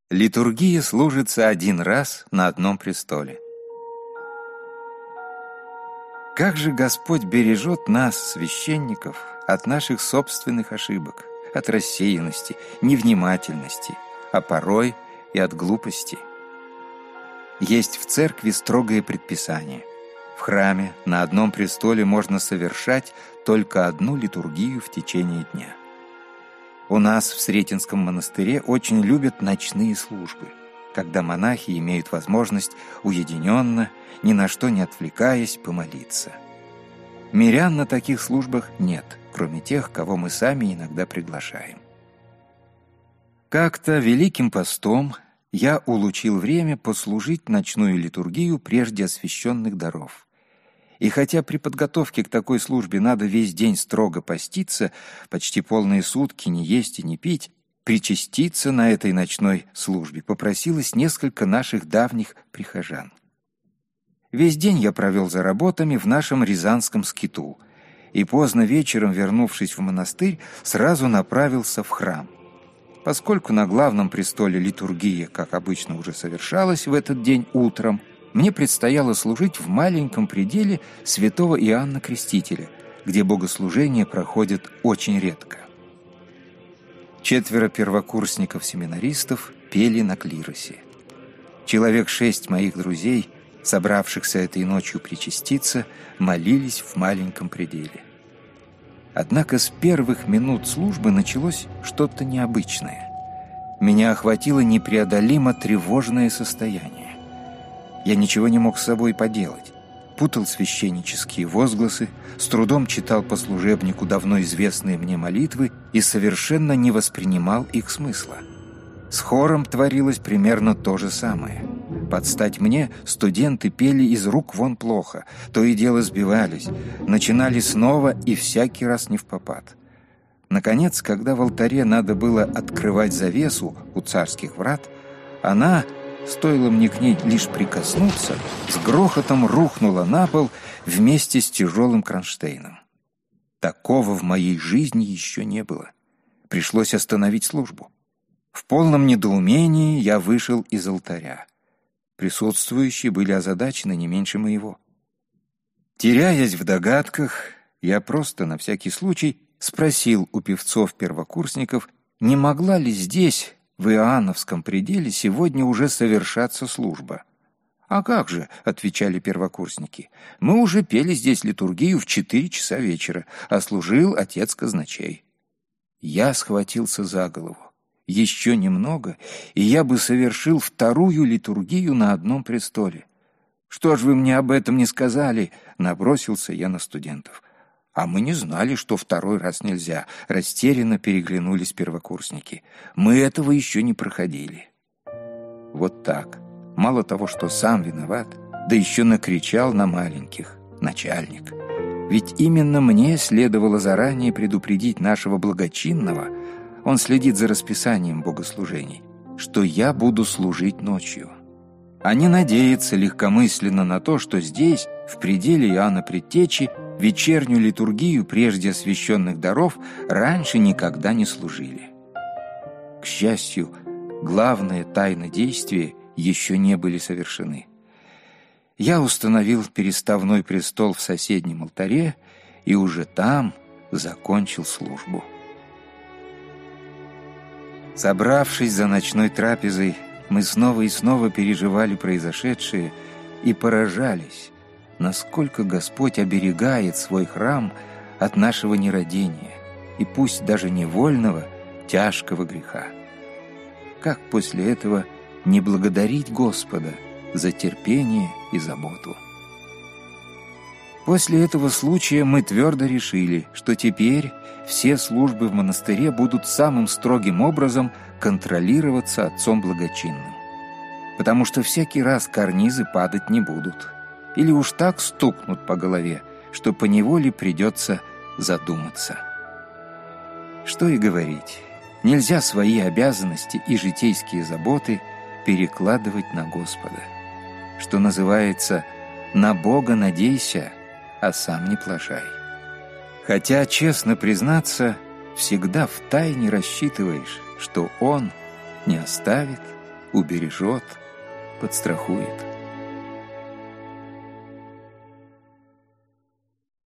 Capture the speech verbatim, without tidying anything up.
Литургия служится один раз на одном престоле. Как же Господь бережет нас, священников, от наших собственных ошибок, от рассеянности, невнимательности, а порой и от глупости. Есть в церкви строгое предписание. В храме на одном престоле можно совершать только одну литургию в течение дня. У нас в Сретенском монастыре очень любят ночные службы, когда монахи имеют возможность уединенно, ни на что не отвлекаясь, помолиться. Мирян на таких службах нет, кроме тех, кого мы сами иногда приглашаем. Как-то Великим постом я улучил время послужить ночную литургию прежде освященных даров. И хотя при подготовке к такой службе надо весь день строго поститься, почти полные сутки не есть и не пить, причаститься на этой ночной службе попросилось несколько наших давних прихожан. Весь день я провел за работами в нашем рязанском скиту, и поздно вечером, вернувшись в монастырь, сразу направился в храм. Поскольку на главном престоле литургия, как обычно, уже совершалась в этот день утром, мне предстояло служить в маленьком пределе святого Иоанна Крестителя, где богослужения проходят очень редко. Четверо первокурсников-семинаристов пели на клиросе. Человек шесть моих друзей, собравшихся этой ночью причаститься, молились в маленьком пределе. Однако с первых минут службы началось что-то необычное. Меня охватило непреодолимо тревожное состояние. Я ничего не мог с собой поделать. Путал священнические возгласы, с трудом читал по служебнику давно известные мне молитвы и совершенно не воспринимал их смысла. С хором творилось примерно то же самое. Под стать мне студенты пели из рук вон плохо, то и дело сбивались, начинали снова и всякий раз невпопад. Наконец, когда в алтаре надо было открывать завесу у царских врат, она, стоило мне к ней лишь прикоснуться, с грохотом рухнула на пол вместе с тяжелым кронштейном. Такого в моей жизни еще не было. Пришлось остановить службу. В полном недоумении я вышел из алтаря. Присутствующие были озадачены не меньше моего. Теряясь в догадках, я просто на всякий случай спросил у певцов-первокурсников, не могла ли здесь, в Иоанновском пределе, сегодня уже совершаться служба. «А как же», — отвечали первокурсники, — «мы уже пели здесь литургию в четыре часа вечера, а служил отец казначей». Я схватился за голову. Еще немного, и я бы совершил вторую литургию на одном престоле. «Что ж вы мне об этом не сказали?» — набросился я на студентов. «А мы не знали, что второй раз нельзя», — растерянно переглянулись первокурсники. «Мы этого еще не проходили». Вот так. Мало того, что сам виноват, да еще накричал на маленьких. Начальник. Ведь именно мне следовало заранее предупредить нашего благочинного, он следит за расписанием богослужений, что я буду служить ночью. А не надеяться легкомысленно на то, что здесь, в пределе Иоанна Предтечи, вечернюю литургию прежде освященных даров раньше никогда не служили. К счастью, главные тайны действия еще не были совершены. Я установил переставной престол в соседнем алтаре и уже там закончил службу. Собравшись за ночной трапезой, мы снова и снова переживали произошедшее и поражались, насколько Господь оберегает свой храм от нашего нерадения и пусть даже невольного, тяжкого греха. Как после этого не благодарить Господа за терпение и заботу? После этого случая мы твердо решили, что теперь все службы в монастыре будут самым строгим образом контролироваться отцом благочинным, потому что всякий раз карнизы падать не будут, или уж так стукнут по голове, что поневоле придется задуматься. Что и говорить, нельзя свои обязанности и житейские заботы перекладывать на Господа. Что называется, на Бога надейся, а сам не плашай. Хотя, честно признаться, всегда втайне рассчитываешь, что Он не оставит убережет, подстрахует.